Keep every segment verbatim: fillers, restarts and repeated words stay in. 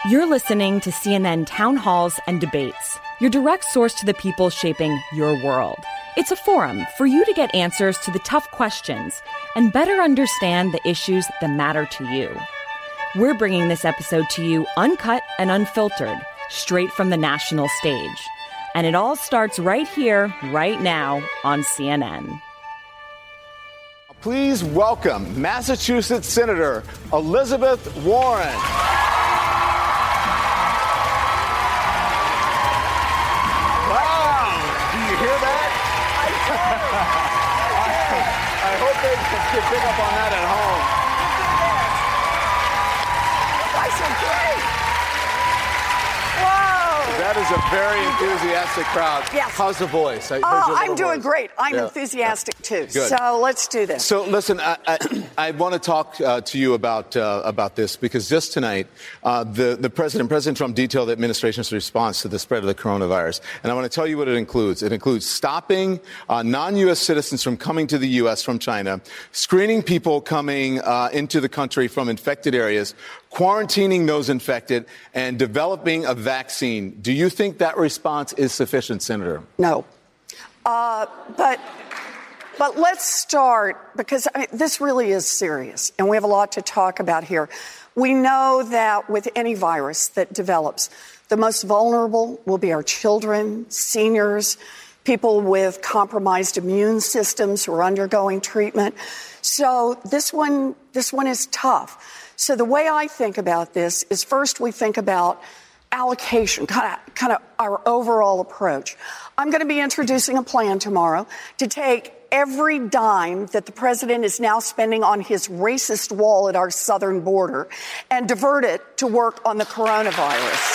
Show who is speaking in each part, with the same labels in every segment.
Speaker 1: You're listening to C N N Town Halls and Debates, your direct source to the people shaping your world. It's a forum for you to get answers to the tough questions and better understand the issues that matter to you. We're bringing this episode to you uncut and unfiltered, straight from the national stage. And it all starts right here, right now, on C N N.
Speaker 2: Please welcome Massachusetts Senator Elizabeth Warren. I hope they can pick up on that at home.
Speaker 3: Nice and great. Whoa.
Speaker 2: That is a very enthusiastic crowd.
Speaker 3: Yes.
Speaker 2: How's the voice? I heard
Speaker 3: Oh,
Speaker 2: your
Speaker 3: I'm
Speaker 2: little
Speaker 3: doing
Speaker 2: voice.
Speaker 3: great. I'm
Speaker 2: Yeah.
Speaker 3: enthusiastic too.
Speaker 2: Good.
Speaker 3: So let's do this.
Speaker 2: So listen, I, I, I want to talk uh, to you about uh, about this because just tonight, uh, the the president, President Trump, detailed the administration's response to the spread of the coronavirus, and I want to tell you what it includes. It includes stopping uh, non-U S citizens from coming to the U S from China, screening people coming uh, into the country from infected areas, quarantining those infected, and developing a vaccine. Do you think that response is sufficient, Senator?
Speaker 3: No. Uh, but but let's start, because I mean, this really is serious, and we have a lot to talk about here. We know that with any virus that develops, the most vulnerable will be our children, seniors, people with compromised immune systems who are undergoing treatment. So this one, this one is tough. So the way I think about this is first we think about allocation, kind of, kind of our overall approach. I'm going to be introducing a plan tomorrow to take every dime that the president is now spending on his racist wall at our southern border and divert it to work on the coronavirus.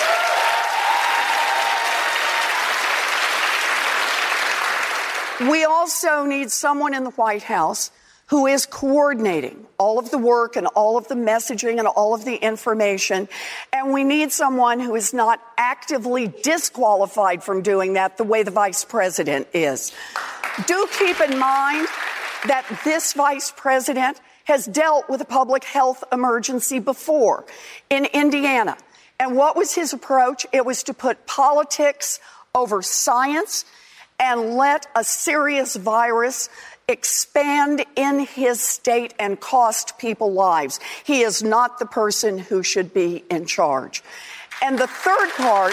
Speaker 3: We also need someone in the White House who is coordinating all of the work and all of the messaging and all of the information. And we need someone who is not actively disqualified from doing that the way the vice president is. Do keep in mind that this vice president has dealt with a public health emergency before in Indiana. And what was his approach? It was to put politics over science and let a serious virus expand in his state and cost people lives. He is not the person who should be in charge. And the third part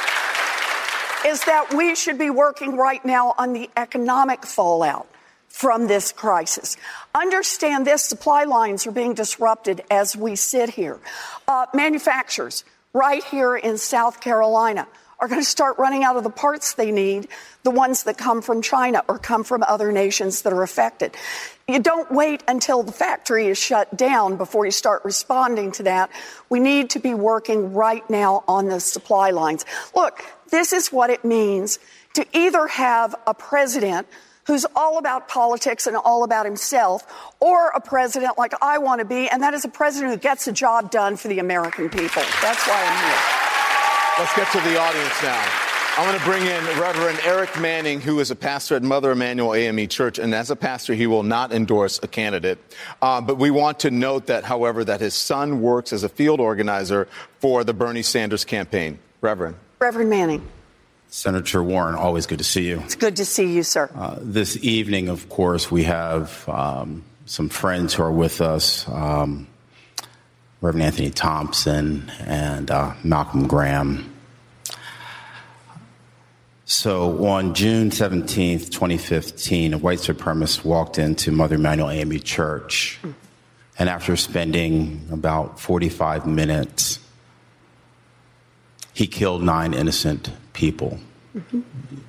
Speaker 3: is that we should be working right now on the economic fallout from this crisis. Understand this, supply lines are being disrupted as we sit here. Uh, manufacturers right here in South Carolina are going to start running out of the parts they need, the ones that come from China or come from other nations that are affected. You don't wait until the factory is shut down before you start responding to that. We need to be working right now on the supply lines. Look, this is what it means to either have a president who's all about politics and all about himself, or a president like I want to be, and that is a president who gets the job done for the American people. That's why I'm here.
Speaker 2: Let's get to the audience now. I'm going to bring in Reverend Eric Manning, who is a pastor at Mother Emanuel A M E Church, and as a pastor, he will not endorse a candidate. Uh, but we want to note that, however, that his son works as a field organizer for the Bernie Sanders campaign. Reverend.
Speaker 3: Reverend Manning.
Speaker 4: Senator Warren, always good to see you.
Speaker 3: It's good to see you, sir.
Speaker 4: Uh, this evening, of course, we have um, some friends who are with us, um, Reverend Anthony Thompson and uh, Malcolm Graham. So on June seventeenth, twenty fifteen, a white supremacist walked into Mother Emanuel A M E Church, and after spending about forty-five minutes, he killed nine innocent people. Mm-hmm.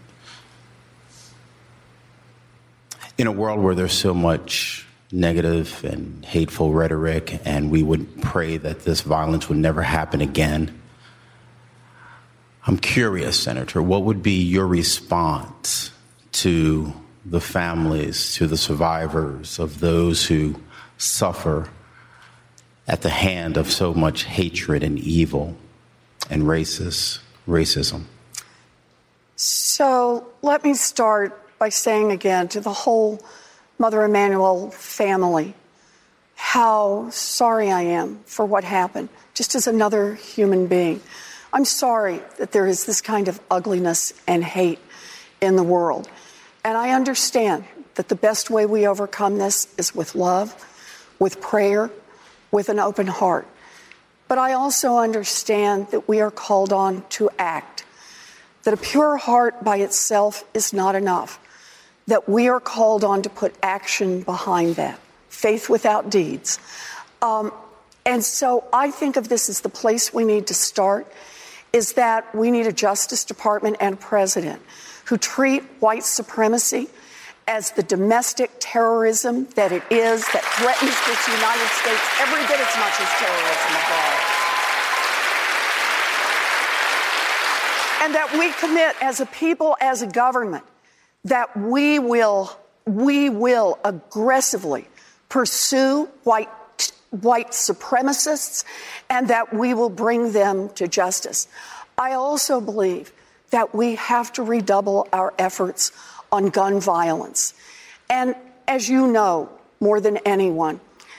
Speaker 4: In a world where there's so much negative and hateful rhetoric, and we would pray that this violence would never happen again, I'm curious, Senator, what would be your response to the families, to the survivors of those who suffer at the hand of so much hatred and evil and racist racism?
Speaker 3: So let me start by saying again to the whole Mother Emanuel family, how sorry I am for what happened, just as another human being. I'm sorry that there is this kind of ugliness and hate in the world. And I understand that the best way we overcome this is with love, with prayer, with an open heart. But I also understand that we are called on to act, that a pure heart by itself is not enough, that we are called on to put action behind that, faith without deeds. Um, and so I think of this as the place we need to start, is that we need a Justice Department and a president who treat white supremacy as the domestic terrorism that it is, that threatens this United States every bit as much as terrorism abroad. And that we commit as a people, as a government, that we will, we will aggressively pursue white, white supremacists and that we will bring them to justice. I also believe that we have to redouble our efforts on gun violence. And as you know, more than anyone,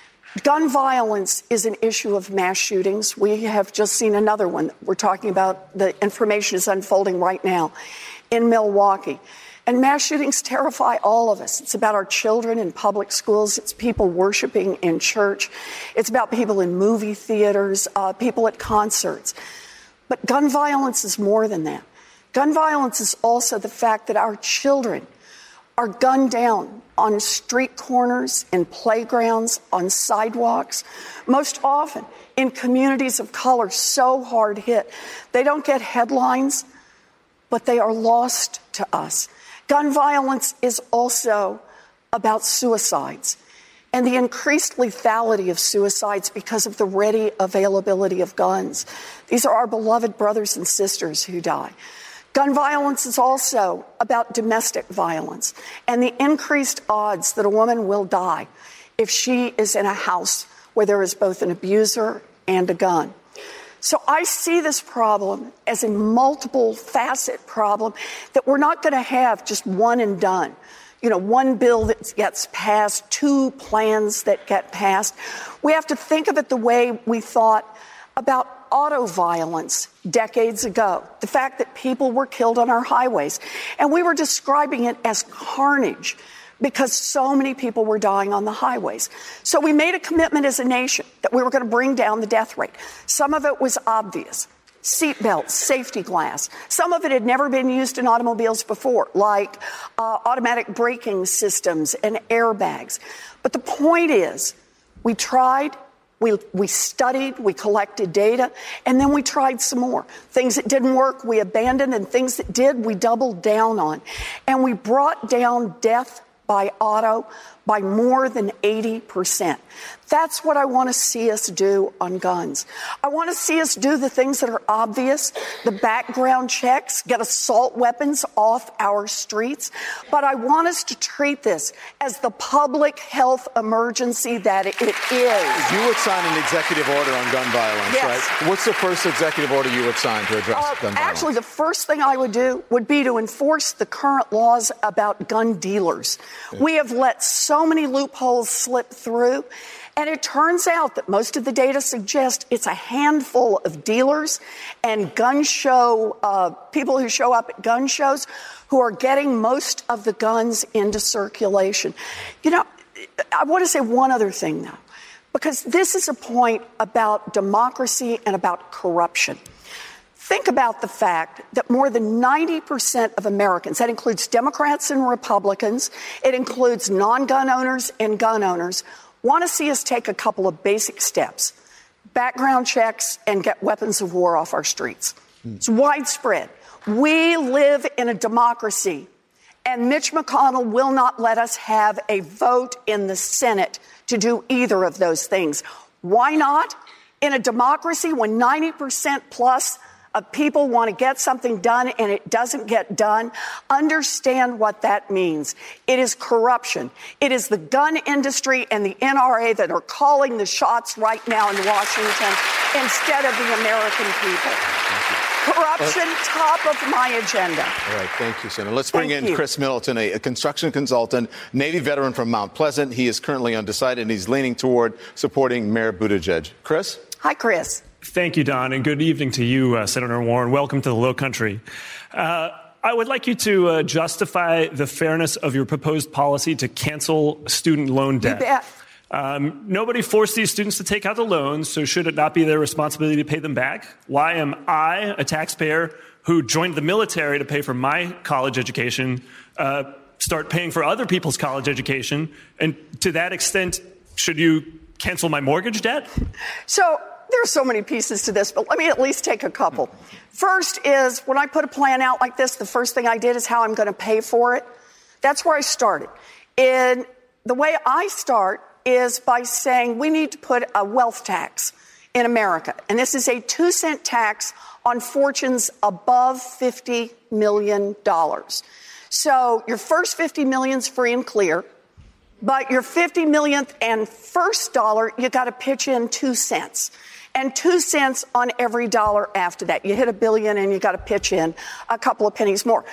Speaker 3: gun violence is an issue of mass shootings. We have just seen another one. We're talking about, the information is unfolding right now in Milwaukee. And mass shootings terrify all of us. It's about our children in public schools. It's people worshiping in church. It's about people in movie theaters, uh, people at concerts. But gun violence is more than that. Gun violence is also the fact that our children are gunned down on street corners, in playgrounds, on sidewalks, most often in communities of color so hard hit. They don't get headlines, but they are lost to us. Gun violence is also about suicides and the increased lethality of suicides because of the ready availability of guns. These are our beloved brothers and sisters who die. Gun violence is also about domestic violence and the increased odds that a woman will die if she is in a house where there is both an abuser and a gun. So I see this problem as a multiple facet problem that we're not going to have just one and done. You know, one bill that gets passed, two plans that get passed. We have to think of it the way we thought about auto violence decades ago, the fact that people were killed on our highways. And we were describing it as carnage because so many people were dying on the highways. So we made a commitment as a nation that we were going to bring down the death rate. Some of it was obvious. Seatbelts, safety glass. Some of it had never been used in automobiles before, like uh, automatic braking systems and airbags. But the point is, we tried, we, we studied, we collected data, and then we tried some more. Things that didn't work, we abandoned, and things that did, we doubled down on. And we brought down death by auto by more than eighty percent. That's what I want to see us do on guns. I want to see us do the things that are obvious, the background checks, get assault weapons off our streets. But I want us to treat this as the public health emergency that it is.
Speaker 2: You would sign an executive order on gun violence,
Speaker 3: yes.
Speaker 2: right? What's the first executive order you would sign to address
Speaker 3: Uh,
Speaker 2: gun violence?
Speaker 3: actually, the first thing I would do would be to enforce the current laws about gun dealers. Yeah. We have let so many loopholes slip through. And it turns out that most of the data suggests it's a handful of dealers and gun show, uh, people who show up at gun shows who are getting most of the guns into circulation. You know, I want to say one other thing, though, because this is a point about democracy and about corruption. Think about the fact that more than ninety percent of Americans, that includes Democrats and Republicans, it includes non-gun owners and gun owners, want to see us take a couple of basic steps, background checks, and get weapons of war off our streets. Mm. It's widespread. We live in a democracy, and Mitch McConnell will not let us have a vote in the Senate to do either of those things. Why not? In a democracy, when ninety percent plus of people want to get something done and it doesn't get done, understand what that means. It is corruption. It is the gun industry and the N R A that are calling the shots right now in Washington instead of the American people. Thank you. Corruption, top of my agenda.
Speaker 2: All right, thank you, Senator. Let's bring
Speaker 3: Thank
Speaker 2: in
Speaker 3: you.
Speaker 2: Chris Middleton, a, a construction consultant, Navy veteran from Mount Pleasant. He is currently undecided, and he's leaning toward supporting Mayor Buttigieg. Chris?
Speaker 3: Hi, Chris.
Speaker 5: Thank you, Don, and good evening to you, uh, Senator Warren. Welcome to the Low Country. Uh, I would like you to uh, justify the fairness of your proposed policy to cancel student loan debt.
Speaker 3: You bet.
Speaker 5: Um, nobody forced these students to take out the loans, so should it not be their responsibility to pay them back? Why am I, a taxpayer who joined the military to pay for my college education, uh, start paying for other people's college education? And to that extent, should you cancel my mortgage debt?
Speaker 3: So there are so many pieces to this, but let me at least take a couple. First is, when I put a plan out like this, the first thing I did is how I'm going to pay for it. That's where I started. And the way I start is by saying we need to put a wealth tax in America. And this is a two cent tax on fortunes above fifty million dollars. So your first fifty million is free and clear, but your fifty millionth and first dollar, you got to pitch in two cents. And two cents on every dollar after that. You hit a billion and you got to pitch in a couple of pennies more.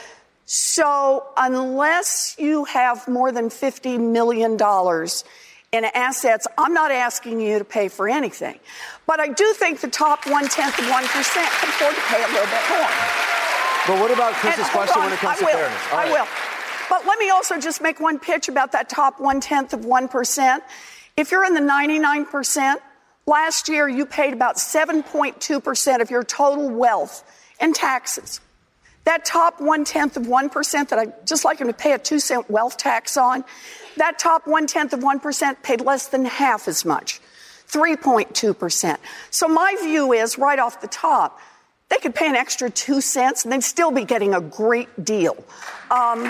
Speaker 3: So unless you have more than fifty million dollars in assets, I'm not asking you to pay for anything. But I do think the top one-tenth of one percent can afford to pay a little bit more.
Speaker 2: But what about Chris's
Speaker 3: And,
Speaker 2: question
Speaker 3: on,
Speaker 2: when it comes
Speaker 3: I
Speaker 2: to
Speaker 3: will,
Speaker 2: fairness? All
Speaker 3: I
Speaker 2: right.
Speaker 3: will. But let me also just make one pitch about that top one-tenth of one percent. If you're in the ninety-nine percent, last year you paid about seven point two percent of your total wealth in taxes. That top one-tenth of one percent that I just like him to pay a two cent wealth tax on, that top one-tenth of one percent paid less than half as much, three point two percent. So my view is, right off the top, they could pay an extra two cents and they'd still be getting a great deal. Um,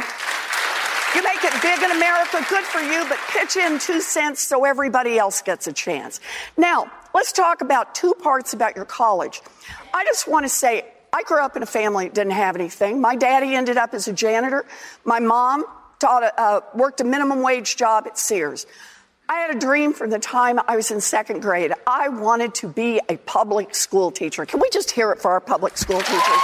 Speaker 3: you make it big in America, good for you, but pitch in two cents so everybody else gets a chance. Now, let's talk about two parts about your college. I just want to say, I grew up in a family that didn't have anything. My daddy ended up as a janitor. My mom taught a, uh, worked a minimum wage job at Sears. I had a dream from the time I was in second grade. I wanted to be a public school teacher. Can we just hear it for our public school teachers?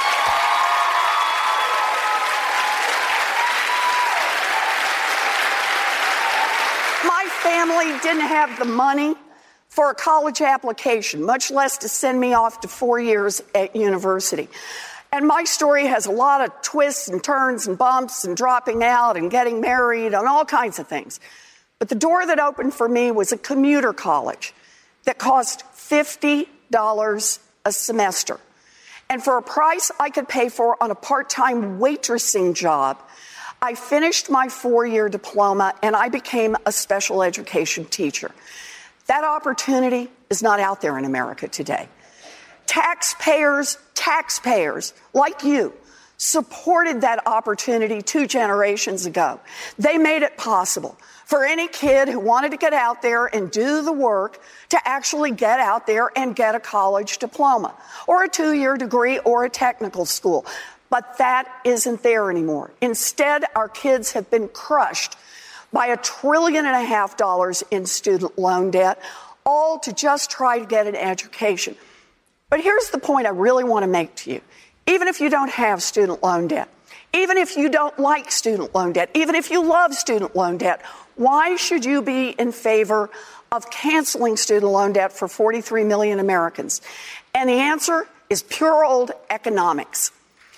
Speaker 3: My family didn't have the money for a college application, much less to send me off to four years at university. And my story has a lot of twists and turns and bumps and dropping out and getting married and all kinds of things. But the door that opened for me was a commuter college that cost fifty dollars a semester. And for a price I could pay for on a part-time waitressing job, I finished my four-year diploma and I became a special education teacher. That opportunity is not out there in America today. Taxpayers, taxpayers like you supported that opportunity two generations ago. They made it possible for any kid who wanted to get out there and do the work to actually get out there and get a college diploma or a two-year degree or a technical school. But that isn't there anymore. Instead, our kids have been crushed by a trillion and a half dollars in student loan debt, all to just try to get an education. But here's the point I really want to make to you. Even if you don't have student loan debt, even if you don't like student loan debt, even if you love student loan debt, why should you be in favor of canceling student loan debt for forty-three million Americans? And the answer is pure old economics.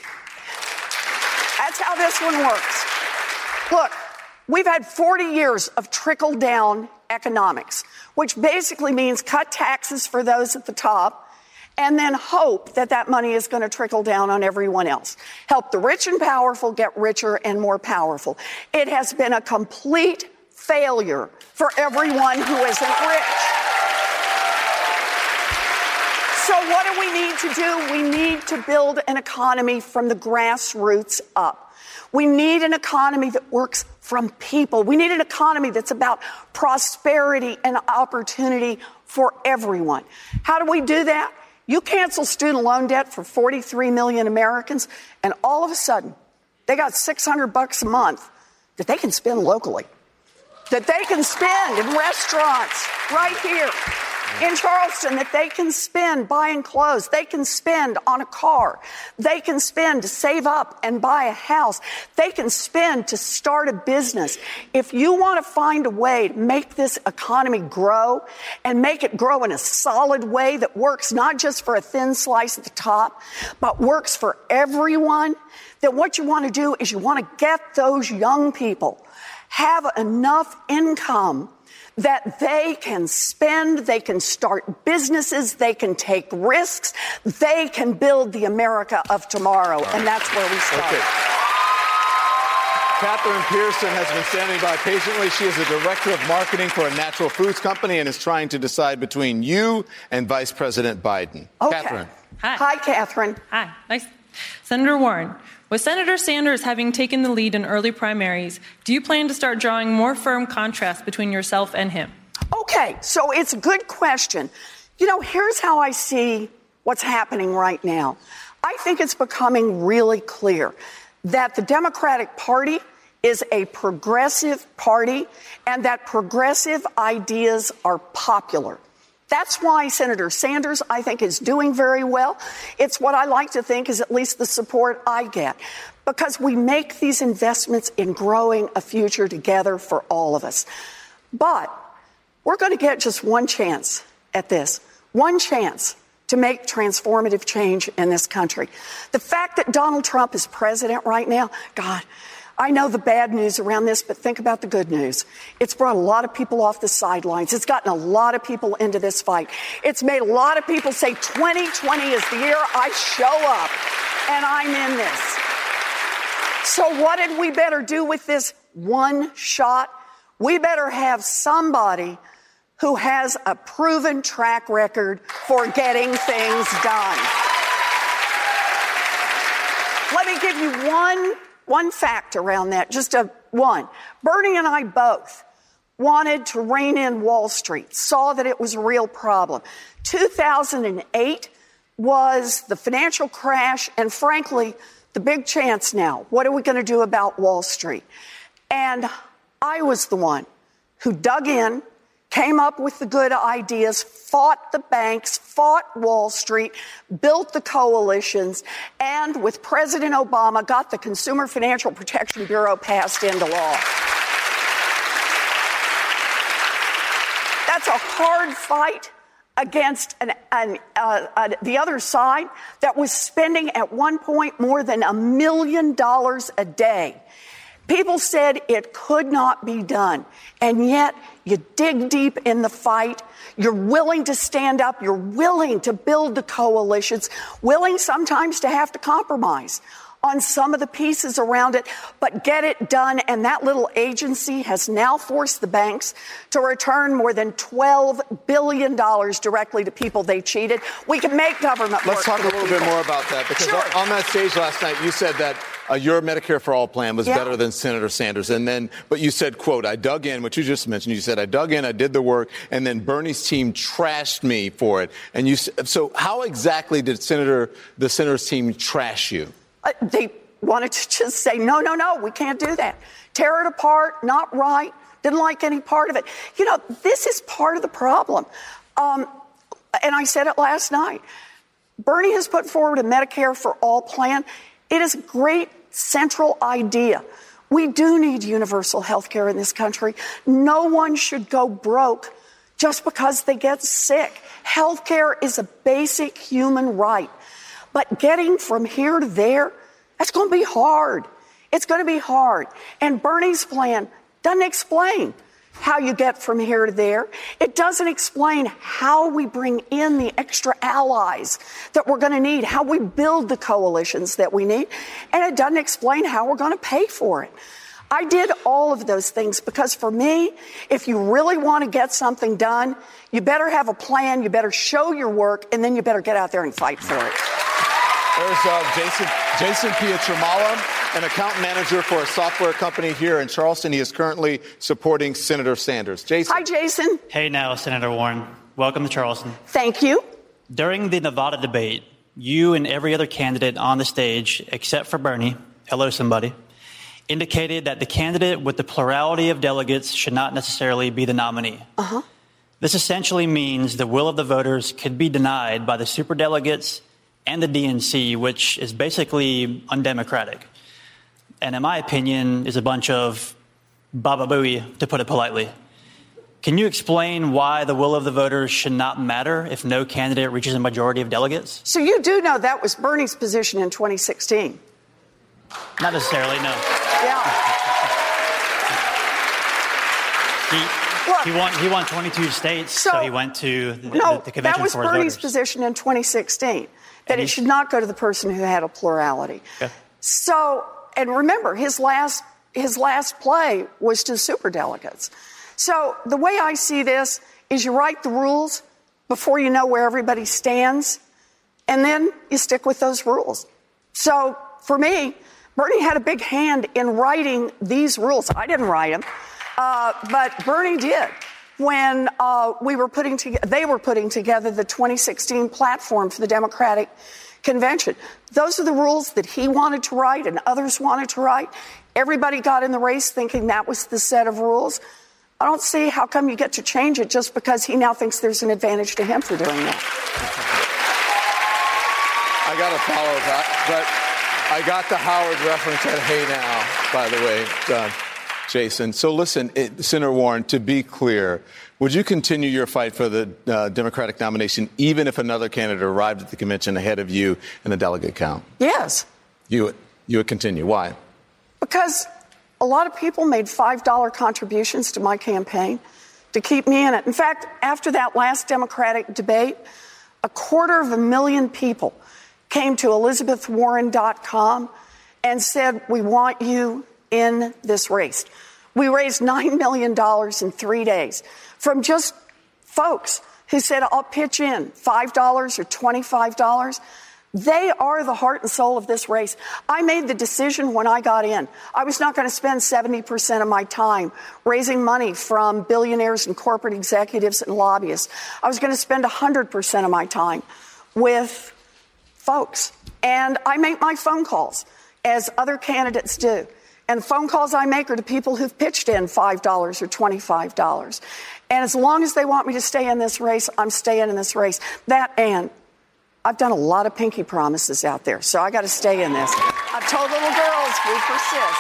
Speaker 3: That's how this one works. Look, we've had forty years of trickle-down economics, which basically means cut taxes for those at the top and then hope that that money is going to trickle down on everyone else. Help the rich and powerful get richer and more powerful. It has been a complete failure for everyone who isn't rich. So what do we need to do? We need to build an economy from the grassroots up. We need an economy that works from people. We need an economy that's about prosperity and opportunity for everyone. How do we do that? You cancel student loan debt for forty-three million Americans, and all of a sudden, they got six hundred bucks a month that they can spend locally, that they can spend in restaurants right here, in Charleston that they can spend buying clothes. They can spend on a car. They can spend to save up and buy a house. They can spend to start a business. If you want to find a way to make this economy grow and make it grow in a solid way that works not just for a thin slice at the top, but works for everyone, then what you want to do is you want to get those young people, have enough income that they can spend, they can start businesses, they can take risks, they can build the America of tomorrow. Right. And that's where we start.
Speaker 2: Okay. Catherine Pearson has been standing by patiently. She is the director of marketing for a natural foods company and is trying to decide between you and Vice President Biden.
Speaker 3: Okay.
Speaker 2: Catherine.
Speaker 6: Hi.
Speaker 3: Hi, Catherine.
Speaker 6: Hi. Nice. Senator Warren, with Senator Sanders having taken the lead in early primaries, do you plan to start drawing more firm contrast between yourself and him?
Speaker 3: Okay, so it's a good question. You know, here's how I see what's happening right now. I think it's becoming really clear that the Democratic Party is a progressive party and that progressive ideas are popular. That's why Senator Sanders, I think, is doing very well. It's what I like to think is at least the support I get, because we make these investments in growing a future together for all of us. But we're going to get just one chance at this, one chance to make transformative change in this country. The fact that Donald Trump is president right now, God, I know the bad news around this, but think about the good news. It's brought a lot of people off the sidelines. It's gotten a lot of people into this fight. It's made a lot of people say twenty twenty is the year I show up and I'm in this. So what did we better do with this one shot? We better have somebody who has a proven track record for getting things done. Let me give you one One fact around that, just a one. Bernie and I both wanted to rein in Wall Street, saw that it was a real problem. two thousand eight was the financial crash and, frankly, the big chance now. What are we going to do about Wall Street? And I was the one who dug in, came up with the good ideas, fought the banks, fought Wall Street, built the coalitions, and with President Obama got the Consumer Financial Protection Bureau passed into law. That's a hard fight against an, an, uh, uh, the other side that was spending at one point more than a million dollars a day. People said it could not be done, and yet you dig deep in the fight. You're willing to stand up. You're willing to build the coalitions, willing sometimes to have to compromise on some of the pieces around it, but get it done. And that little agency has now forced the banks to return more than twelve billion dollars directly to people they cheated. We can make government work.
Speaker 2: Let's talk a little
Speaker 3: people.
Speaker 2: bit more about that, because
Speaker 3: Sure.
Speaker 2: on that stage last night, you said that Uh, your Medicare for All plan was
Speaker 3: yeah.
Speaker 2: better than Senator Sanders. And then, but you said, quote, I dug in, what you just mentioned. You said, I dug in, I did the work, and then Bernie's team trashed me for it. And you, so how exactly did Senator, the Senator's team trash you?
Speaker 3: Uh, they wanted to just say, no, no, no, we can't do that. Tear it apart, not right, didn't like any part of it. You know, this is part of the problem. Um, and I said it last night. Bernie has put forward a Medicare for All plan. It is a great central idea. We do need universal health care in this country. No one should go broke just because they get sick. Health care is a basic human right. But getting from here to there, that's going to be hard. It's going to be hard. And Bernie's plan doesn't explain how you get from here to there. It doesn't explain how we bring in the extra allies that we're going to need, how we build the coalitions that we need, and it doesn't explain how we're going to pay for it. I did all of those things because for me, if you really want to get something done, you better have a plan, you better show your work, and then you better get out there and fight for it.
Speaker 2: There's uh, Jason, Jason Pietramala, an account manager for a software company here in Charleston. He is currently supporting Senator Sanders. Jason.
Speaker 3: Hi, Jason.
Speaker 7: Hey now, Senator Warren. Welcome to Charleston.
Speaker 3: Thank you.
Speaker 7: During the Nevada debate, you and every other candidate on the stage, except for Bernie, hello somebody, indicated that the candidate with the plurality of delegates should not necessarily be the nominee.
Speaker 3: Uh-huh.
Speaker 7: This essentially means the will of the voters could be denied by the superdelegates and the D N C, which is basically undemocratic. And in my opinion, is a bunch of baba booey, to put it politely. Can you explain why the will of the voters should not matter if no candidate reaches a majority of delegates?
Speaker 3: So you do know that was Bernie's position in twenty sixteen.
Speaker 7: Not necessarily, no.
Speaker 3: Yeah.
Speaker 7: He,
Speaker 3: Look,
Speaker 7: he won. He won twenty-two states, so, so he went to the,
Speaker 3: no,
Speaker 7: the, the convention
Speaker 3: that was
Speaker 7: for his
Speaker 3: Bernie's
Speaker 7: voters.
Speaker 3: position in twenty sixteen, that
Speaker 7: And
Speaker 3: it should not go to the person who had a plurality.
Speaker 7: Okay.
Speaker 3: So, and remember, his last his last play was to superdelegates. So the way I see this is you write the rules before you know where everybody stands, and then you stick with those rules. So for me, Bernie had a big hand in writing these rules. I didn't write them, uh, but Bernie did when uh, we were putting together, they were putting together the twenty sixteen platform for the Democratic Convention. Those are the rules that he wanted to write and others wanted to write. Everybody got in the race thinking that was the set of rules. I don't see how come you get to change it just because he now thinks there's an advantage to him for doing that.
Speaker 2: I got to follow that, but I got the Howard reference at Hey Now, by the way, uh, Jason. So listen, it, Senator Warren, to be clear, would you continue your fight for the uh, Democratic nomination even if another candidate arrived at the convention ahead of you in the delegate count?
Speaker 3: Yes.
Speaker 2: You would, you would continue. Why?
Speaker 3: Because a lot of people made five dollar contributions to my campaign to keep me in it. In fact, after that last Democratic debate, a quarter of a million people came to elizabeth warren dot com and said, we want you in this race. We raised nine million dollars in three days from just folks who said, I'll pitch in five dollars or twenty-five dollars. They are the heart and soul of this race. I made the decision when I got in. I was not going to spend seventy percent of my time raising money from billionaires and corporate executives and lobbyists. I was going to spend one hundred percent of my time with folks. And I make my phone calls, as other candidates do. And the phone calls I make are to people who've pitched in five dollars or twenty-five dollars. And as long as they want me to stay in this race, I'm staying in this race. That and I've done a lot of pinky promises out there, so I got to stay in this. I've told little girls, we persist.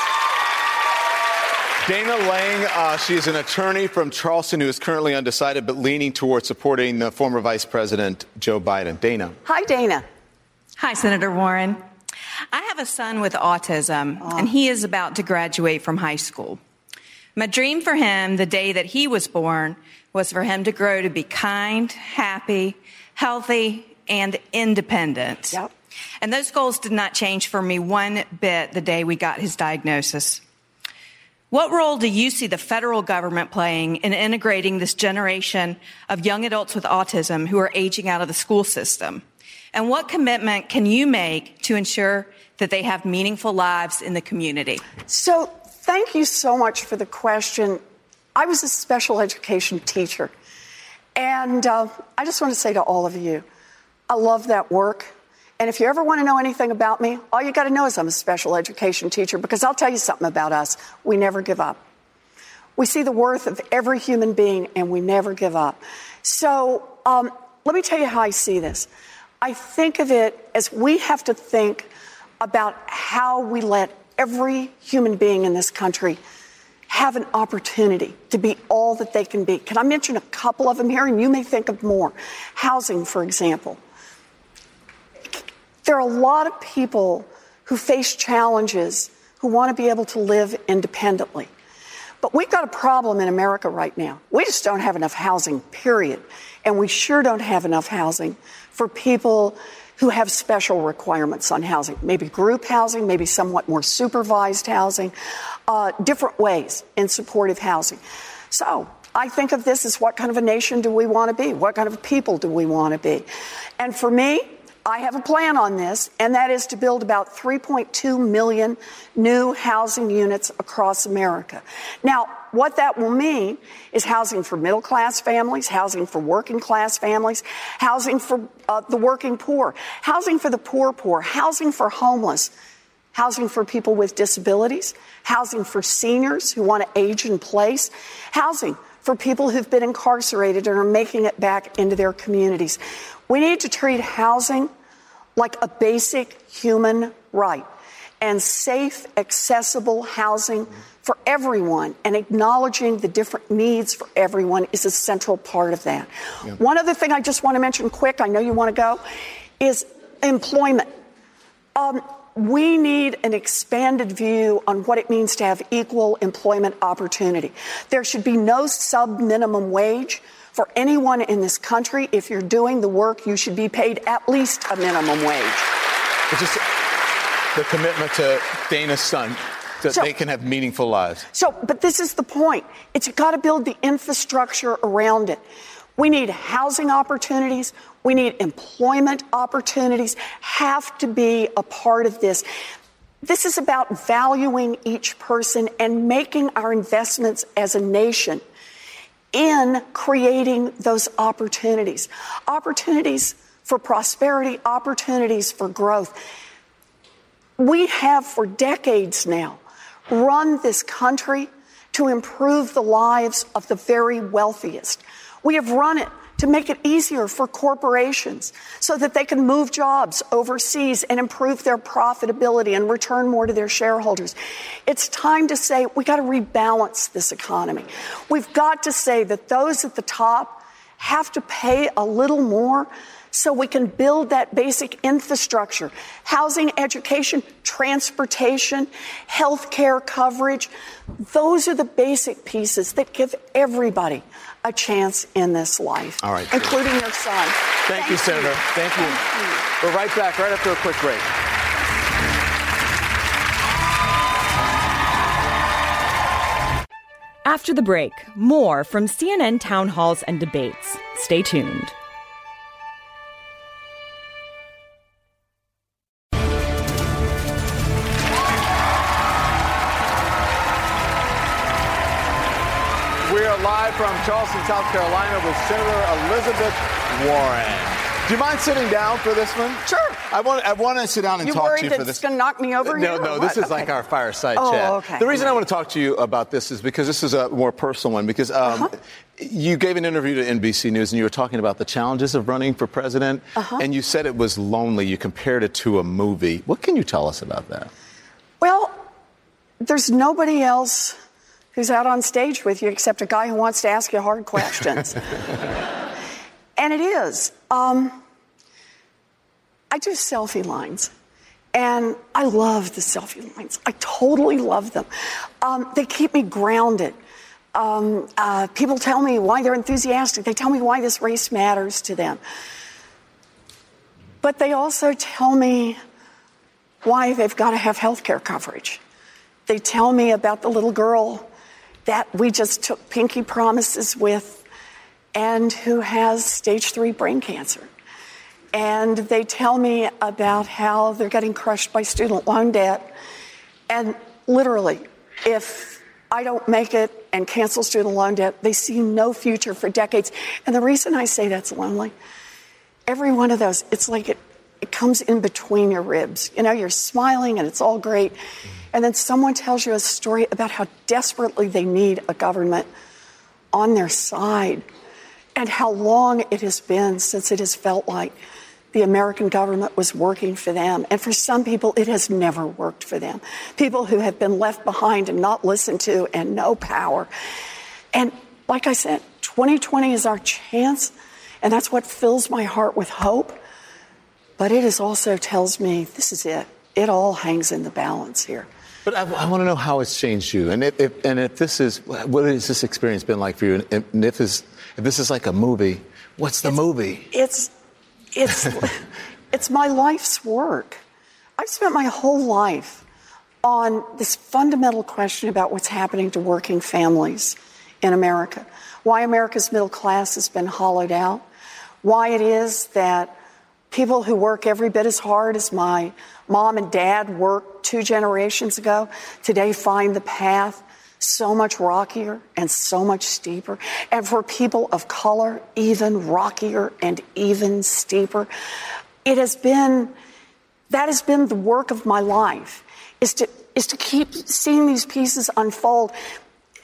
Speaker 2: Dana Lang, uh, she is an attorney from Charleston who is currently undecided but leaning towards supporting the former Vice President Joe Biden. Dana.
Speaker 3: Hi, Dana.
Speaker 8: Hi, Senator Warren. I have a son with autism, oh. and he is about to graduate from high school. My dream for him the day that he was born was for him to grow to be kind, happy, healthy, and independent.
Speaker 3: Yep.
Speaker 8: And those goals did not change for me one bit the day we got his diagnosis. What role do you see the federal government playing in integrating this generation of young adults with autism who are aging out of the school system? And what commitment can you make to ensure that they have meaningful lives in the community?
Speaker 3: So thank you so much for the question. I was a special education teacher. And uh, I just want to say to all of you, I love that work. And if you ever want to know anything about me, all you got to know is I'm a special education teacher, because I'll tell you something about us. We never give up. We see the worth of every human being, and we never give up. So um, let me tell you how I see this. I think of it as we have to think about how we let every human being in this country have an opportunity to be all that they can be. Can I mention a couple of them here? And you may think of more. Housing, for example. There are a lot of people who face challenges who want to be able to live independently. But we've got a problem in America right now. We just don't have enough housing, period. And we sure don't have enough housing for people who have special requirements on housing. Maybe group housing, maybe somewhat more supervised housing, uh, different ways in supportive housing. So I think of this as, what kind of a nation do we want to be? What kind of people do we want to be? And for me, I have a plan on this, and that is to build about three point two million new housing units across America. Now, what that will mean is housing for middle-class families, housing for working-class families, housing for uh, the working poor, housing for the poor poor, housing for homeless, housing for people with disabilities, housing for seniors who want to age in place, housing for people who've been incarcerated and are making it back into their communities. We need to treat housing like a basic human right, and safe, accessible housing for everyone, and acknowledging the different needs for everyone is a central part of that. Yeah. One other thing I just want to mention quick, I know you want to go, is employment. Um, we need an expanded view on what it means to have equal employment opportunity. There should be no sub-minimum wage for anyone in this country. If you're doing the work, you should be paid at least a minimum wage.
Speaker 2: It's just the commitment to Dana's son, that so, they can have meaningful lives.
Speaker 3: So, but this is the point. It's got to build the infrastructure around it. We need housing opportunities. We need employment opportunities. Have to be a part of this. This is about valuing each person and making our investments as a nation in creating those opportunities. Opportunities for prosperity, opportunities for growth. We have for decades now run this country to improve the lives of the very wealthiest. We have run it to make it easier for corporations so that they can move jobs overseas and improve their profitability and return more to their shareholders. It's time to say we got to rebalance this economy. We've got to say that those at the top have to pay a little more so we can build that basic infrastructure, housing, education, transportation, health care coverage. Those are the basic pieces that give everybody a chance in this life,
Speaker 2: all right,
Speaker 3: including your son.
Speaker 2: Thank, Thank you, Senator.
Speaker 3: You.
Speaker 2: Thank you. Thank you. We're right back, right after a quick break.
Speaker 1: After the break, more from C N N Town Halls and Debates. Stay tuned.
Speaker 2: Live from Charleston, South Carolina, with Senator Elizabeth Warren. Do you mind sitting down for this one?
Speaker 3: Sure.
Speaker 2: I want I want to sit down and
Speaker 3: you
Speaker 2: talk to you for this.
Speaker 3: You worried it's going to knock me over
Speaker 2: no,
Speaker 3: here?
Speaker 2: No, no. This is
Speaker 3: okay.
Speaker 2: like our fireside
Speaker 3: oh,
Speaker 2: chat.
Speaker 3: Okay.
Speaker 2: The reason I want to talk to you about this is because this is a more personal one. Because um, uh-huh. you gave an interview to N B C News and you were talking about the challenges of running for president, uh-huh. and you said it was lonely. You compared it to a movie. What can you tell us about that?
Speaker 3: Well, there's nobody else who's out on stage with you except a guy who wants to ask you hard questions. And it is. Um, I do selfie lines, and I love the selfie lines. I totally love them. Um, they keep me grounded. Um, uh, people tell me why they're enthusiastic. They tell me why this race matters to them. But they also tell me why they've got to have health care coverage. They tell me about the little girl that we just took pinky promises with and who has stage three brain cancer. And they tell me about how they're getting crushed by student loan debt. And literally, if I don't make it and cancel student loan debt, they see no future for decades. And the reason I say that's lonely, every one of those, it's like it, it comes in between your ribs. You know, you're smiling and it's all great. And then someone tells you a story about how desperately they need a government on their side and how long it has been since it has felt like the American government was working for them. And for some people, it has never worked for them. People who have been left behind and not listened to and no power. And like I said, twenty twenty is our chance, and that's what fills my heart with hope. But it is also tells me this is it. It all hangs in the balance here.
Speaker 2: But I, I want to know how it's changed you, and if, if and if this is what has this experience been like for you, and, and if this if this is like a movie, what's the
Speaker 3: it's,
Speaker 2: movie?
Speaker 3: It's it's it's my life's work. I've spent my whole life on this fundamental question about what's happening to working families in America, why America's middle class has been hollowed out, why it is that people who work every bit as hard as my mom and dad worked two generations ago today find the path so much rockier and so much steeper. And for people of color, even rockier and even steeper. It has been, that has been the work of my life, is to, is to keep seeing these pieces unfold.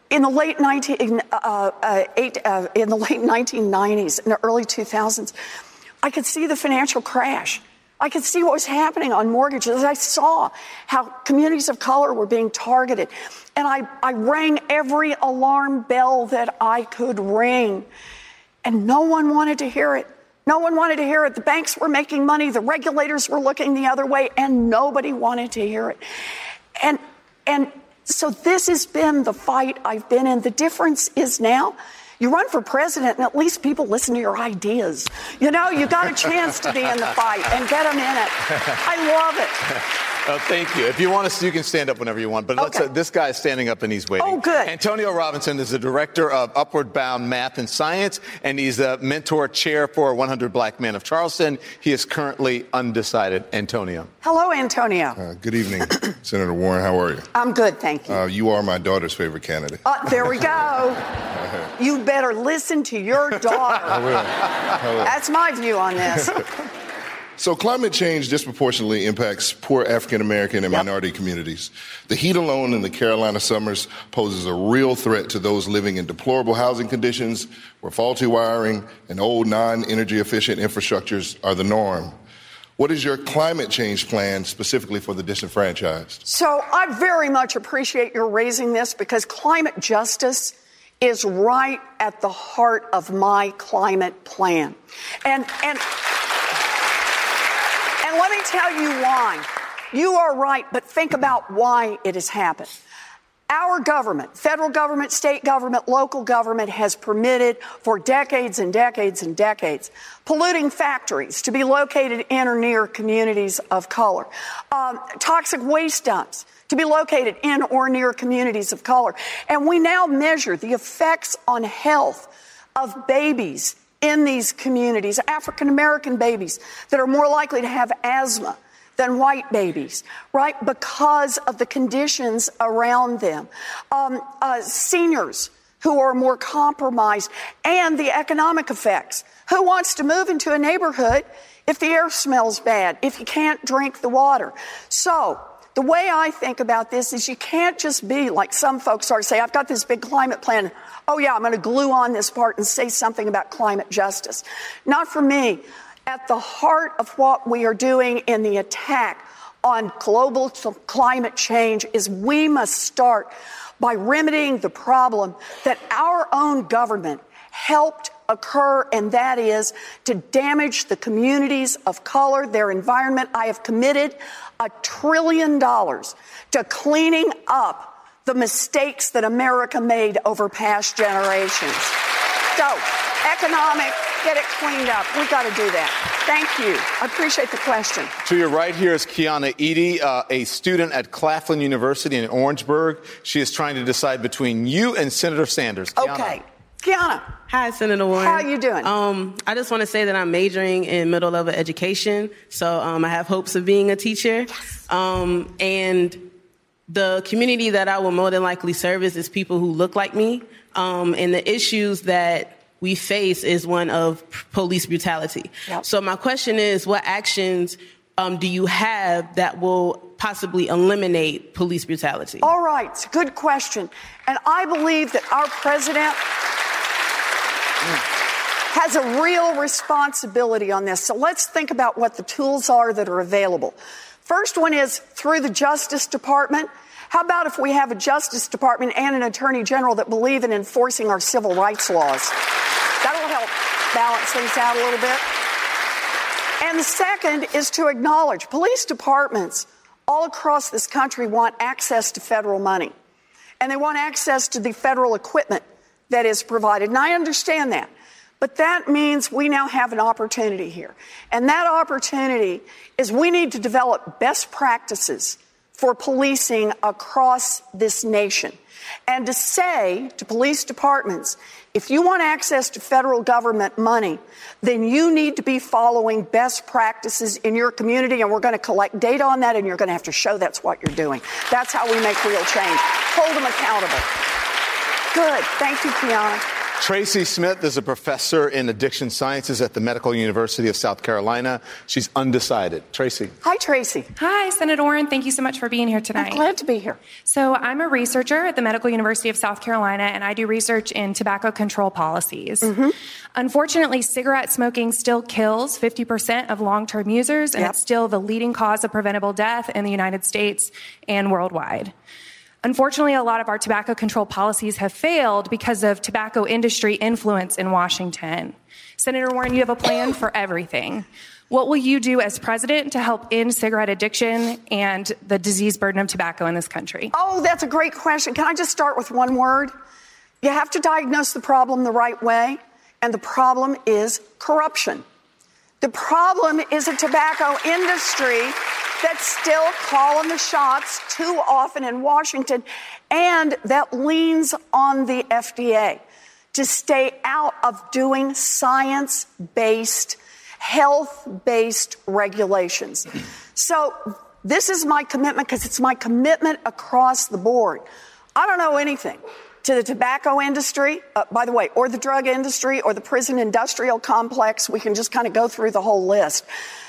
Speaker 3: in the late nineteen, uh, uh, eight, uh, in the late nineteen nineties and the early two thousands, I could see the financial crash. I could see what was happening on mortgages. I saw how communities of color were being targeted. And I, I rang every alarm bell that I could ring. And no one wanted to hear it. No one wanted to hear it. The banks were making money. The regulators were looking the other way, and nobody wanted to hear it. And, and so this has been the fight I've been in. The difference is now, you run for president and at least people listen to your ideas. You know, you got a chance to be in the fight and get them in it. I love it.
Speaker 2: Oh, thank you. If you want to, you can stand up whenever you want. But let's,
Speaker 3: Okay.
Speaker 2: uh, this guy is standing up and he's waiting.
Speaker 3: Oh, good.
Speaker 2: Antonio Robinson is the director of Upward Bound Math and Science, and he's a mentor chair for one hundred Black Men of Charleston. He is currently undecided. Antonio.
Speaker 3: Hello, Antonio.
Speaker 9: Uh, good evening, Senator Warren. How are you?
Speaker 3: I'm good, thank you.
Speaker 9: Uh, you are my daughter's favorite candidate.
Speaker 3: Uh, there we go. You better listen to your daughter.
Speaker 9: I will. I will.
Speaker 3: That's my view on this.
Speaker 9: So climate change disproportionately impacts poor African American and
Speaker 3: Yep.
Speaker 9: minority communities. The heat alone in the Carolina summers poses a real threat to those living in deplorable housing conditions where faulty wiring and old non-energy efficient infrastructures are the norm. What is your climate change plan specifically for the disenfranchised?
Speaker 3: So I very much appreciate your raising this because climate justice is right at the heart of my climate plan. And, and, and let me tell you why. You are right, but think about why it has happened. Our government, federal government, state government, local government has permitted for decades and decades and decades polluting factories to be located in or near communities of color, um, toxic waste dumps to be located in or near communities of color. And we now measure the effects on health of babies in these communities, African American babies that are more likely to have asthma than white babies, right? Because of the conditions around them. Um, uh, seniors who are more compromised and the economic effects. Who wants to move into a neighborhood if the air smells bad, if you can't drink the water? So the way I think about this is you can't just be like some folks are, say, I've got this big climate plan. Oh, yeah, I'm going to glue on this part and say something about climate justice. Not for me. At the heart of what we are doing in the attack on global climate change is we must start by remedying the problem that our own government helped occur, and that is to damage the communities of color, their environment. I have committed a trillion dollars to cleaning up the mistakes that America made over past generations. So, economic, get it cleaned up. We've got to do that. Thank you. I appreciate the question.
Speaker 2: To your right here is Kiana Eady, uh, a student at Claflin University in Orangeburg. She is trying to decide between you and Senator Sanders. Kiana.
Speaker 3: Okay. Kiana.
Speaker 10: Hi, Senator Warren.
Speaker 3: How you doing?
Speaker 10: Um, I just want to say that I'm majoring in middle level education, so um, I have hopes of being a teacher.
Speaker 3: Yes.
Speaker 10: Um, and the community that I will more than likely service is people who look like me. Um, and the issues that we face is one of police brutality.
Speaker 3: Yep.
Speaker 10: So my question is, what actions um, do you have that will possibly eliminate police brutality?
Speaker 3: All right. It's a good question. And I believe that our president has a real responsibility on this. So let's think about what the tools are that are available. First one is through the Justice Department. How about if we have a Justice Department and an Attorney General that believe in enforcing our civil rights laws? That'll help balance things out a little bit. And the second is to acknowledge police departments all across this country want access to federal money. And they want access to the federal equipment that is provided. And I understand that. But that means we now have an opportunity here. And that opportunity is we need to develop best practices for policing across this nation. And to say to police departments, if you want access to federal government money, then you need to be following best practices in your community, and we're going to collect data on that, and you're going to have to show that's what you're doing. That's how we make real change. Hold them accountable. Good. Thank you, Kiana.
Speaker 2: Tracy Smith is a professor in addiction sciences at the Medical University of South Carolina. She's undecided. Tracy.
Speaker 3: Hi, Tracy.
Speaker 11: Hi, Senator Warren. Thank you so much for being here tonight.
Speaker 3: I'm glad to be here.
Speaker 11: So I'm a researcher at the Medical University of South Carolina, and I do research in tobacco control policies. Mm-hmm. Unfortunately, cigarette smoking still kills fifty percent of long-term users, and yep. it's still the leading cause of preventable death in the United States and worldwide. Unfortunately, a lot of our tobacco control policies have failed because of tobacco industry influence in Washington. Senator Warren, you have a plan for everything. What will you do as president to help end cigarette addiction and the disease burden of tobacco in this country?
Speaker 3: Oh, that's a great question. Can I just start with one word? You have to diagnose the problem the right way, and the problem is corruption. The problem is a tobacco industry that's still calling the shots too often in Washington, and that leans on the F D A to stay out of doing science-based, health-based regulations. So this is my commitment, because it's my commitment across the board. I don't know anything to the tobacco industry, uh, by the way, or the drug industry, or the prison industrial complex. We can just kind of go through the whole list.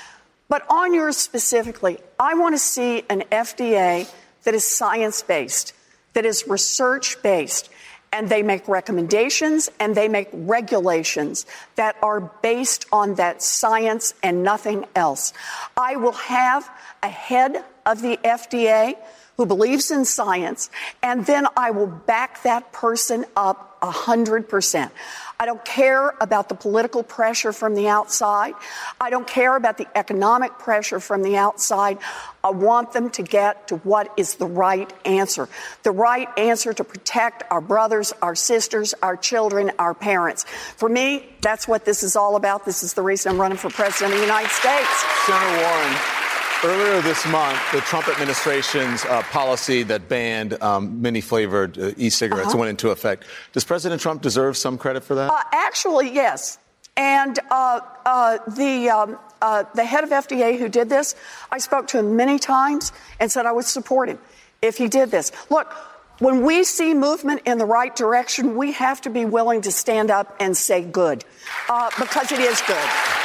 Speaker 3: But on yours specifically, I want to see an F D A that is science-based, that is research-based, and they make recommendations and they make regulations that are based on that science and nothing else. I will have a head of the F D A who believes in science, and then I will back that person up one hundred percent. I don't care about the political pressure from the outside. I don't care about the economic pressure from the outside. I want them to get to what is the right answer. The right answer to protect our brothers, our sisters, our children, our parents. For me, that's what this is all about. This is the reason I'm running for president of the United States.
Speaker 2: Senator Warren, earlier this month, the Trump administration's uh, policy that banned um, many-flavored uh, e-cigarettes uh-huh. went into effect. Does President Trump deserve some credit for that?
Speaker 3: Uh, actually, yes. And uh, uh, the um, uh, the head of F D A who did this, I spoke to him many times and said I would support him if he did this. Look, when we see movement in the right direction, we have to be willing to stand up and say good, uh, because it is good.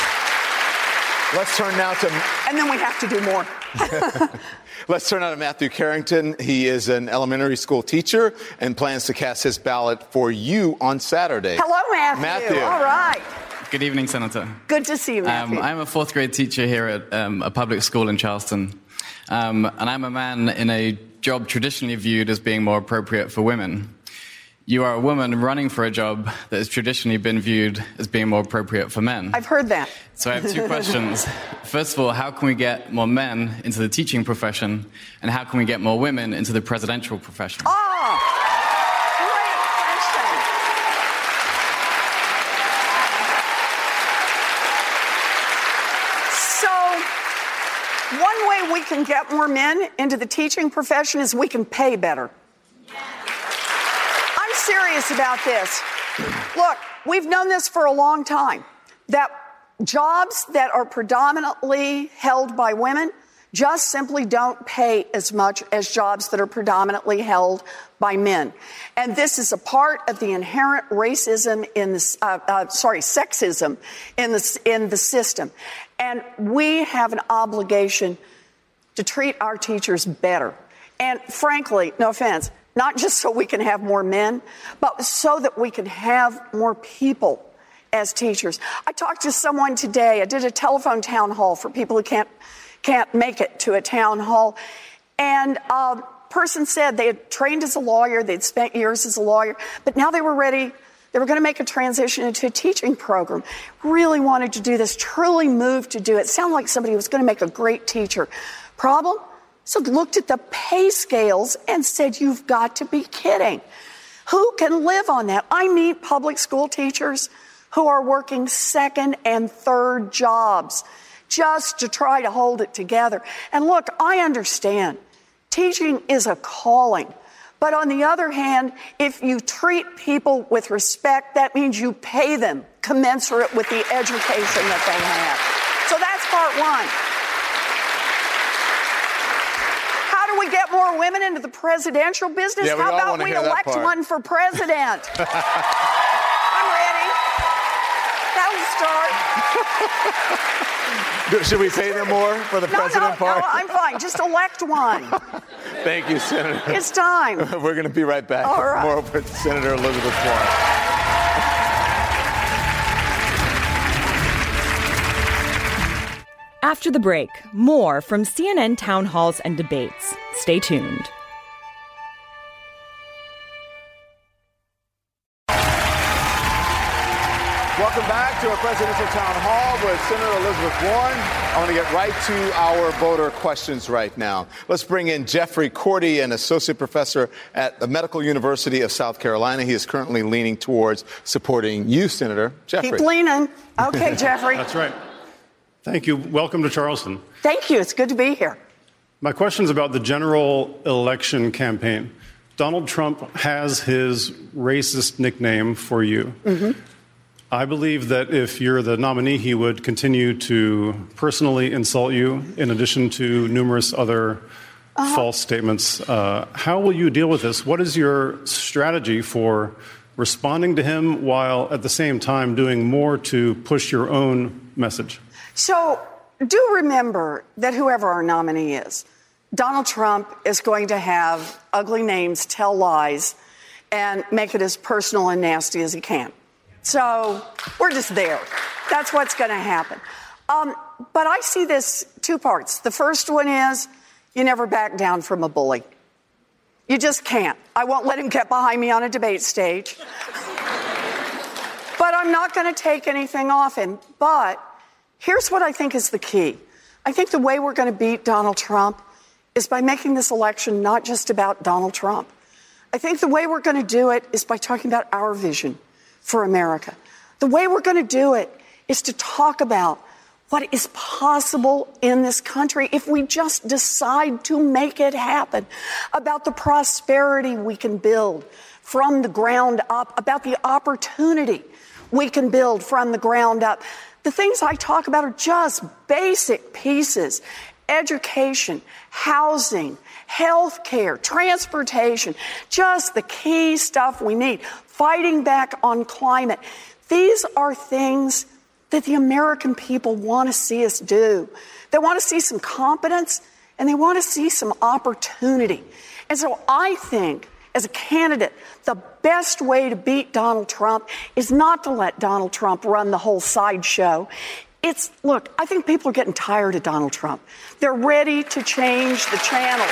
Speaker 2: Let's turn now to...
Speaker 3: And then we have to do more.
Speaker 2: Let's turn now to Matthew Carrington. He is an elementary school teacher and plans to cast his ballot for you on Saturday.
Speaker 3: Hello, Matthew.
Speaker 2: Matthew.
Speaker 3: All right.
Speaker 12: Good evening, Senator.
Speaker 3: Good to see you, Matthew.
Speaker 12: Um, I'm a fourth grade teacher here at um, a public school in Charleston. Um, and I'm a man in a job traditionally viewed as being more appropriate for women. You are a woman running for a job that has traditionally been viewed as being more appropriate for men.
Speaker 3: I've heard that.
Speaker 12: So I have two questions. First of all, how can we get more men into the teaching profession? And how can we get more women into the presidential profession?
Speaker 3: Oh, great question. So one way we can get more men into the teaching profession is we can pay better. Serious about this. Look, we've known this for a long time, that jobs that are predominantly held by women just simply don't pay as much as jobs that are predominantly held by men. And this is a part of the inherent racism in the, uh, uh, sorry, sexism in the, in the system. And we have an obligation to treat our teachers better. And frankly, no offense, not just so we can have more men, but so that we can have more people as teachers. I talked to someone today. I did a telephone town hall for people who can't can't make it to a town hall. And a person said they had trained as a lawyer. They'd spent years as a lawyer, but now they were ready. They were going to make a transition into a teaching program. Really wanted to do this, truly moved to do it. Sounded like somebody who was going to make a great teacher. Problem? So looked at the pay scales and said, you've got to be kidding. Who can live on that? I meet public school teachers who are working second and third jobs just to try to hold it together. And look, I understand teaching is a calling. But on the other hand, if you treat people with respect, that means you pay them commensurate with the education that they have. So that's part one. We get more women into the presidential business?
Speaker 2: Yeah,
Speaker 3: How about we
Speaker 2: hear
Speaker 3: elect one for president? I start?
Speaker 2: Should we pay them more for the
Speaker 3: no,
Speaker 2: president
Speaker 3: no,
Speaker 2: part?
Speaker 3: No, I'm fine. Just elect one.
Speaker 2: Thank you, Senator.
Speaker 3: It's time.
Speaker 2: We're going to be right back.
Speaker 3: All right.
Speaker 2: More with Senator Elizabeth Warren.
Speaker 1: After the break, more from C N N town halls and debates. Stay tuned.
Speaker 2: Welcome back to our presidential town hall with Senator Elizabeth Warren. I want to get right to our voter questions right now. Let's bring in Jeffrey Cordy, an associate professor at the Medical University of South Carolina. He is currently leaning towards supporting you, Senator. Jeffrey.
Speaker 3: Keep leaning. Okay, Jeffrey.
Speaker 13: That's right. Thank you. Welcome to Charleston.
Speaker 3: Thank you. It's good to be here.
Speaker 13: My question is about the general election campaign. Donald Trump has his racist nickname for you. Mm-hmm. I believe that if you're the nominee, he would continue to personally insult you in addition to numerous other uh-huh. false statements. Uh, how will you deal with this? What is your strategy for responding to him while at the same time doing more to push your own message?
Speaker 3: So do remember that whoever our nominee is, Donald Trump is going to have ugly names, tell lies, and make it as personal and nasty as he can. So we're just there. That's what's going to happen. Um, but I see this two parts. The first one is you never back down from a bully. You just can't. I won't let him get behind me on a debate stage. But I'm not going to take anything off him. But here's what I think is the key. I think the way we're going to beat Donald Trump is by making this election not just about Donald Trump. I think the way we're going to do it is by talking about our vision for America. The way we're going to do it is to talk about what is possible in this country if we just decide to make it happen, about the prosperity we can build from the ground up, about the opportunity we can build from the ground up. The things I talk about are just basic pieces: education, housing, health care, transportation, just the key stuff we need, fighting back on climate. These are things that the American people want to see us do. They want to see some competence, and they want to see some opportunity. And so I think, as a candidate, the best way to beat Donald Trump is not to let Donald Trump run the whole sideshow. It's, look, I think people are getting tired of Donald Trump. They're ready to change the channel.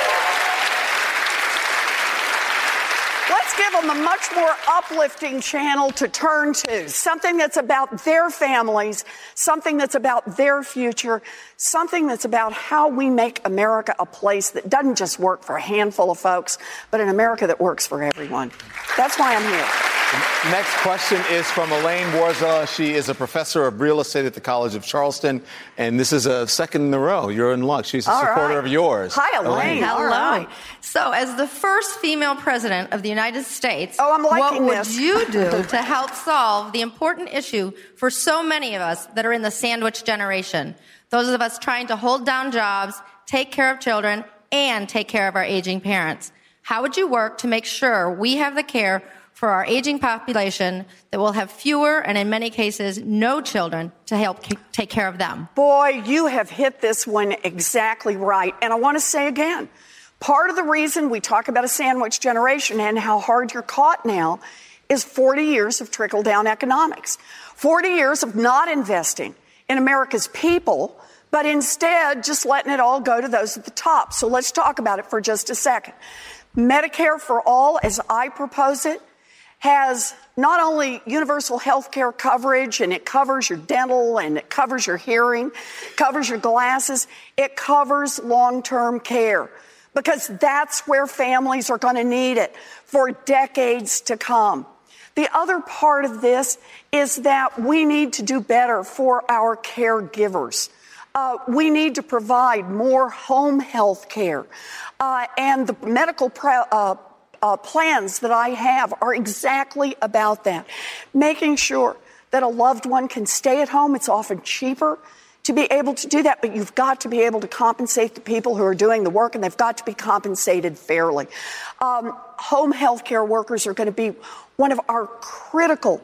Speaker 3: Let's give them a much more uplifting channel to turn to, something that's about their families, something that's about their future, something that's about how we make America a place that doesn't just work for a handful of folks, but an America that works for everyone. That's why I'm here.
Speaker 2: The next question is from Elaine Warza. She is a professor of real estate at the College of Charleston, and this is a second in a row. You're in luck. She's a
Speaker 3: All
Speaker 2: supporter
Speaker 3: right.
Speaker 2: of yours.
Speaker 3: Hi, Elaine.
Speaker 2: Elaine.
Speaker 14: Hello.
Speaker 3: Right.
Speaker 14: So, as the first female president of the United States,
Speaker 3: oh, I'm liking
Speaker 14: what
Speaker 3: this.
Speaker 14: would you do to help solve the important issue for so many of us that are in the sandwich generation? Those of us trying to hold down jobs, take care of children, and take care of our aging parents. How would you work to make sure we have the care for our aging population that will have fewer and, in many cases, no children to help k- take care of them?
Speaker 3: Boy, you have hit this one exactly right. And I want to say again, part of the reason we talk about a sandwich generation and how hard you're caught now is forty years of trickle-down economics, forty years of not investing in America's people, but instead just letting it all go to those at the top. So let's talk about it for just a second. Medicare for all, as I propose it, has not only universal health care coverage, and it covers your dental, and it covers your hearing, covers your glasses, it covers long-term care, because that's where families are going to need it for decades to come. The other part of this is that we need to do better for our caregivers. Uh, we need to provide more home health care, uh, and the medical pre- uh, Uh, plans that I have are exactly about that. Making sure that a loved one can stay at home. It's often cheaper to be able to do that, but you've got to be able to compensate the people who are doing the work, and they've got to be compensated fairly. Um, home health care workers are going to be one of our critical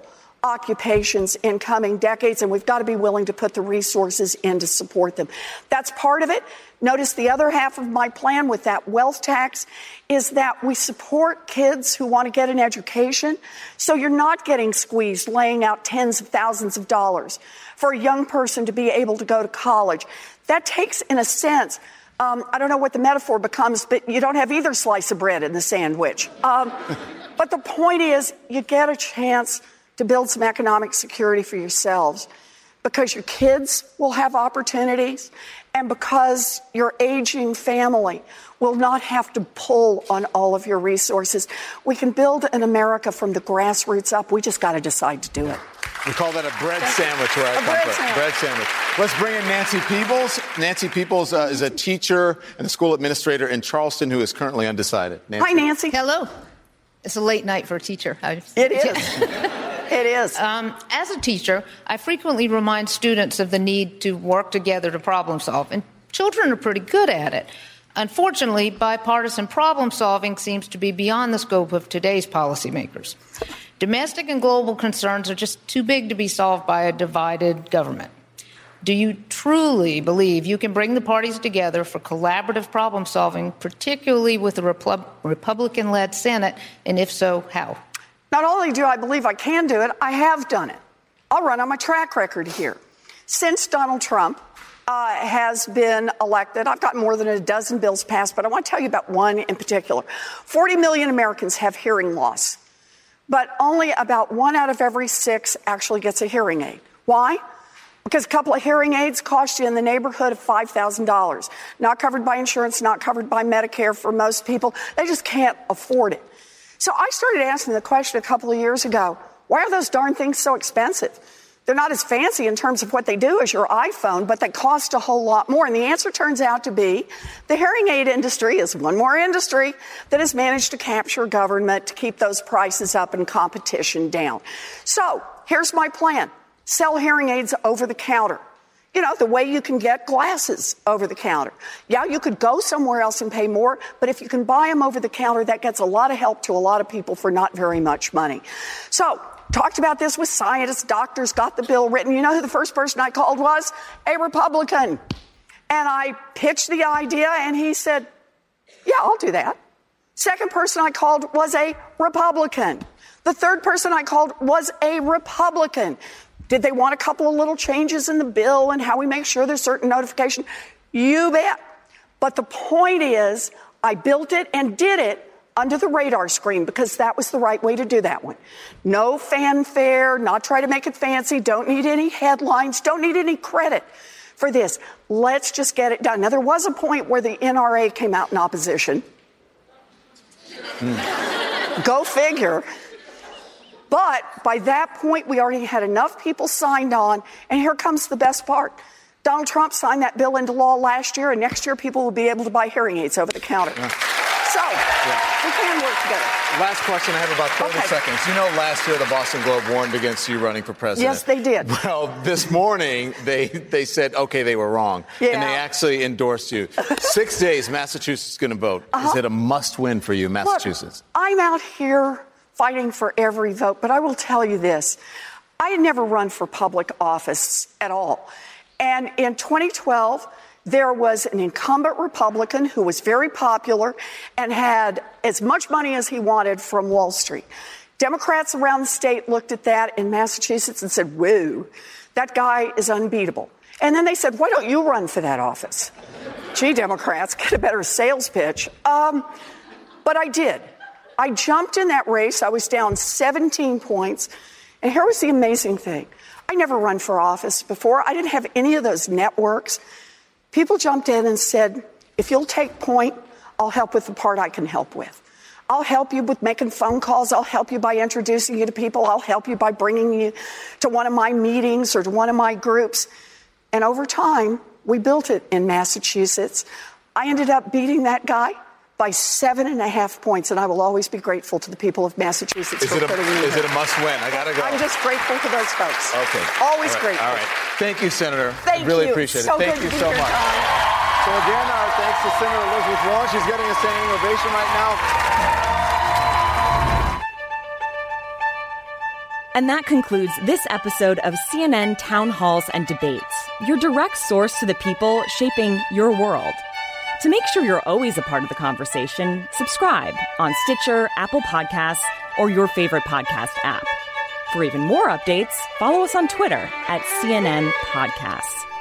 Speaker 3: occupations in coming decades, and we've got to be willing to put the resources in to support them. That's part of it. Notice the other half of my plan with that wealth tax is that we support kids who want to get an education, so you're not getting squeezed, laying out tens of thousands of dollars for a young person to be able to go to college. That takes, in a sense, um, I don't know what the metaphor becomes, but you don't have either slice of bread in the sandwich. Um, but the point is, you get a chance to build some economic security for yourselves because your kids will have opportunities and because your aging family will not have to pull on all of your resources. We can build an America from the grassroots up. We just got to decide to do it.
Speaker 2: We call that a bread
Speaker 3: Thank
Speaker 2: sandwich where I
Speaker 3: a
Speaker 2: come
Speaker 3: bread
Speaker 2: from.
Speaker 3: sandwich.
Speaker 2: Bread sandwich. Let's bring in Nancy Peebles. Nancy Peebles uh, is a teacher and a school administrator in Charleston who is currently undecided. Nancy.
Speaker 3: Hi, Nancy.
Speaker 15: Hello. It's a late night for a teacher.
Speaker 3: It is. It is.
Speaker 15: Um, as a teacher, I frequently remind students of the need to work together to problem solve, and children are pretty good at it. Unfortunately, bipartisan problem solving seems to be beyond the scope of today's policymakers. Domestic and global concerns are just too big to be solved by a divided government. Do you truly believe you can bring the parties together for collaborative problem solving, particularly with a Repub- Republican-led Senate, and if so, how?
Speaker 3: Not only do I believe I can do it, I have done it. I'll run on my track record here. Since Donald Trump uh, has been elected, I've gotten more than a dozen bills passed, but I want to tell you about one in particular. forty million Americans have hearing loss, but only about one out of every six actually gets a hearing aid. Why? Because a couple of hearing aids cost you in the neighborhood of five thousand dollars. Not covered by insurance, not covered by Medicare for most people. They just can't afford it. So I started asking the question a couple of years ago, why are those darn things so expensive? They're not as fancy in terms of what they do as your iPhone, but they cost a whole lot more. And the answer turns out to be the hearing aid industry is one more industry that has managed to capture government to keep those prices up and competition down. So here's my plan. Sell hearing aids over the counter. You know, the way you can get glasses over the counter. Yeah, you could go somewhere else and pay more, but if you can buy them over the counter, that gets a lot of help to a lot of people for not very much money. So, talked about this with scientists, doctors, got the bill written. You know who the first person I called was? A Republican. And I pitched the idea, and he said, yeah, I'll do that. Second person I called was a Republican. The third person I called was a Republican. Did they want a couple of little changes in the bill and how we make sure there's certain notification? You bet. But the point is, I built it and did it under the radar screen because that was the right way to do that one. No fanfare, not try to make it fancy, don't need any headlines, don't need any credit for this. Let's just get it done. Now, there was a point where the N R A came out in opposition. Mm. Go figure. But by that point, we already had enough people signed on. And here comes the best part. Donald Trump signed that bill into law last year, and next year people will be able to buy hearing aids over the counter. Yeah. So yeah. we can work together.
Speaker 2: Last question. I have about thirty okay. seconds. You know, last year the Boston Globe warned against you running for president.
Speaker 3: Yes, they did.
Speaker 2: Well, this morning they, they said, okay, they were wrong. Yeah. And they actually endorsed you. Six days, Massachusetts is going to vote. Uh-huh. Is it a must-win for you, Massachusetts?
Speaker 3: Look, I'm out here fighting for every vote, but I will tell you this. I had never run for public office at all. And in twenty twelve, there was an incumbent Republican who was very popular and had as much money as he wanted from Wall Street. Democrats around the state looked at that in Massachusetts and said, whoa, that guy is unbeatable. And then they said, why don't you run for that office? Gee, Democrats, get a better sales pitch. Um, but I did. I jumped in that race. I was down seventeen points. And here was the amazing thing. I never run for office before. I didn't have any of those networks. People jumped in and said, if you'll take point, I'll help with the part I can help with. I'll help you with making phone calls. I'll help you by introducing you to people. I'll help you by bringing you to one of my meetings or to one of my groups. And over time, we built it in Massachusetts. I ended up beating that guy by seven and a half points, and I will always be grateful to the people of Massachusetts
Speaker 2: is
Speaker 3: for
Speaker 2: it a,
Speaker 3: putting me
Speaker 2: Is
Speaker 3: in.
Speaker 2: it a must-win? I gotta go.
Speaker 3: I'm just grateful to those folks.
Speaker 2: Okay.
Speaker 3: Always
Speaker 2: all right.
Speaker 3: grateful.
Speaker 2: All right. Thank you, Senator.
Speaker 3: Thank
Speaker 2: really
Speaker 3: you.
Speaker 2: appreciate
Speaker 3: so
Speaker 2: it. Thank
Speaker 3: good
Speaker 2: you
Speaker 3: to
Speaker 2: so
Speaker 3: be here,
Speaker 2: much.
Speaker 3: Tom.
Speaker 2: So again, our thanks to Senator Elizabeth Warren. She's getting a standing ovation right now.
Speaker 1: And that concludes this episode of C N N Town Halls and Debates, your direct source to the people shaping your world. To make sure you're always a part of the conversation, subscribe on Stitcher, Apple Podcasts, or your favorite podcast app. For even more updates, follow us on Twitter at C N N Podcasts.